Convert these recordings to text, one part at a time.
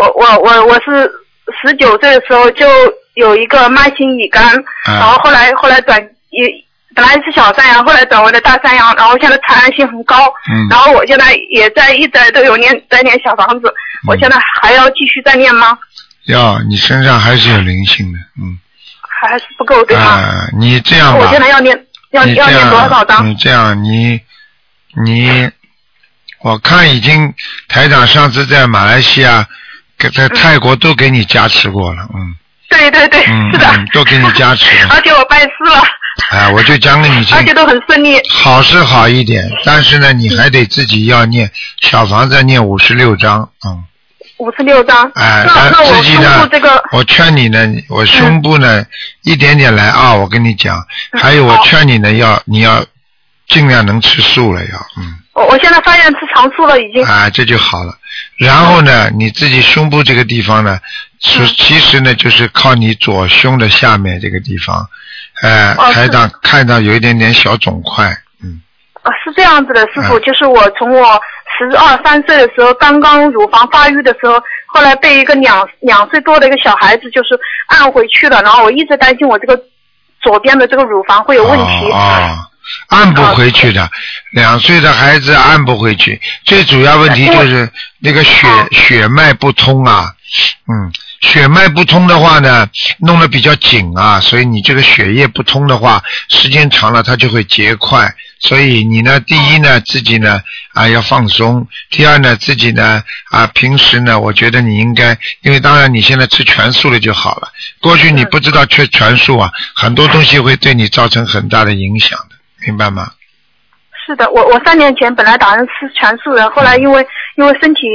我是19岁的时候就有一个慢性乙肝，然后后来本来是小三阳，后来转为了大三阳，然后现在传染性很高，然后我现在也一直都有在念小房子，我现在还要继续再念吗？ 你身上还是有灵性的， 还是不够对吗？ 你这样吧， 我现在要念多少张？ 你这样，我看已经台长上次在马来西亚、在泰国都给你加持过了， 对，是的， 都给你加持了， 而且我拜师了。 我就讲给你听， 而且都很顺利。 好是好一点，但是呢，你还得自己要念小房子，念56章 ，56章。 那我自己呢， 这个， 我劝你呢，我胸部呢，一点点来啊，我跟你讲，还有我劝你呢，你要尽量能吃素了， 我现在发现吃长素了已经。 这就好了。然后呢，你自己胸部这个地方呢，其实呢，就是靠你左胸的下面这个地方，台长看到有一点点小肿块， 是这样子的，师傅，就是我从我12、13岁的时候，刚刚乳房发育的时候，后来被一个2岁多的一个小孩子就是按回去了，然后我一直担心我这个左边的这个乳房会有问题。 按不回去的，2岁的孩子按不回去，最主要问题就是那个血脉不通啊，血脉不通的话呢，弄得比较紧啊，所以你这个血液不通的话，时间长了它就会结块。所以你呢，第一呢，自己呢要放松；第二呢，自己呢平时呢，我觉得你应该，因为当然你现在吃全素了就好了。过去你不知道吃全素啊，很多东西会对你造成很大的影响的，明白吗？ 是的，我3年前本来打算吃全素的，后来因为身体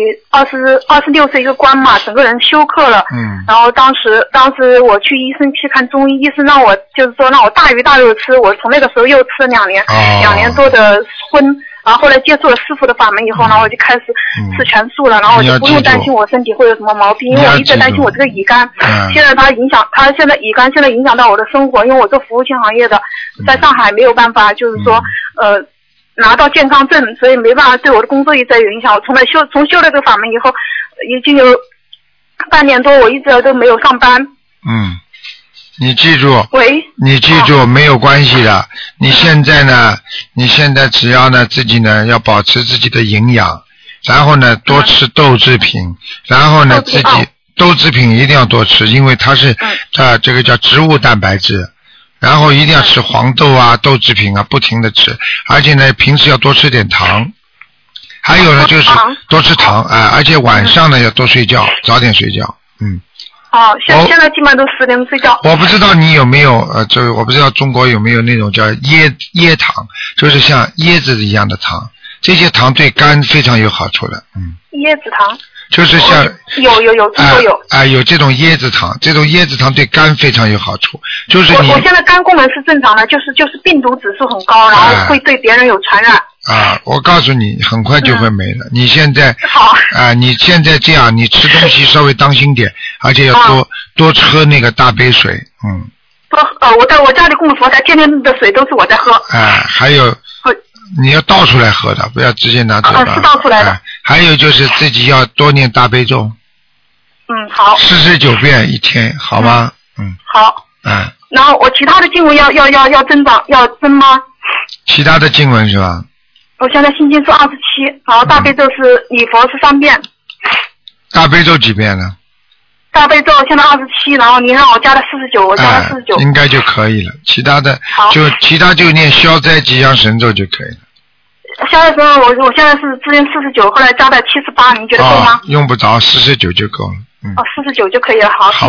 26岁一个关嘛，整个人休克了。然后当时我去医生去看中医，医生让我大鱼大肉吃，我从那个时候又吃了2年，2年多的荤，然后后来接触了师傅的法门以后，然后我就开始吃全素了，然后我就不用担心我身体会有什么毛病，因为我一直担心我这个乙肝，现在现在乙肝现在影响到我的生活，因为我做服务性行业的，在上海没有办法，就是说拿到健康证，所以没办法对我的工作一直有影响。我从修了这个法门以后，已经有半年多，我一直都没有上班。 你记住，没有关系的。你现在只要呢自己呢要保持自己的营养，然后呢多吃豆制品，然后呢自己豆制品一定要多吃，因为它是这个叫植物蛋白质。然后一定要吃黄豆啊、豆制品啊，不停的吃，而且呢，平时要多吃点糖，还有呢就是多吃糖而且晚上呢要多睡觉，早点睡觉。 现在基本上都10点睡觉。 我不知道你有没有我不知道中国有没有那种叫椰糖，就是像椰子一样的糖，这些糖对肝非常有好处的。 椰子糖。 就是像有听说有有这种椰子糖，这种椰子糖对肝非常有好处。就是我现在肝功能是正常的，就是病毒指数很高，然后会对别人有传染。 我告诉你，很快就会没了。你现在你现在这样，你吃东西稍微当心点，而且要多喝那个大杯水。 我家里供佛台，天天的水都是我在喝。 还有。你要倒出来喝的，不要直接拿嘴巴。 是倒出来的。 还有就是自己要多念大悲咒。 好。 49遍一天，好吗？ 好。然后我其他的经文要增吗？ 其他的经文是吧？ 我现在心经是27，然后大悲咒是礼佛是3遍。 大悲咒几遍呢？ 大悲咒现在27，然后你让我加了49，我加了49。 应该就可以了。其他就念消灾吉祥神咒就可以了。 消灾神咒我现在是自念49，后来加到78，您觉得够吗？ 用不着，49就够了。 49就可以了，好。